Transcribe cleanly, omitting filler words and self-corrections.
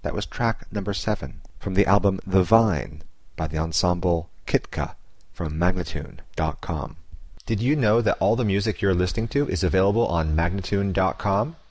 That was track number 7 from the album The Vine by the ensemble Kitka from Magnatune.com. Did you know that all the music you're listening to is available on Magnatune.com?